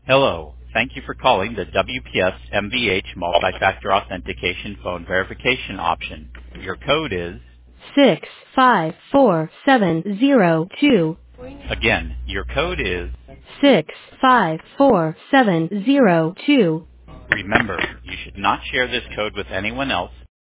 Hello. Thank you for calling the WPS MVH multi-factor authentication phone verification option. Your code is 654702. Again, your code is 654702. Remember, you should not share this code with anyone else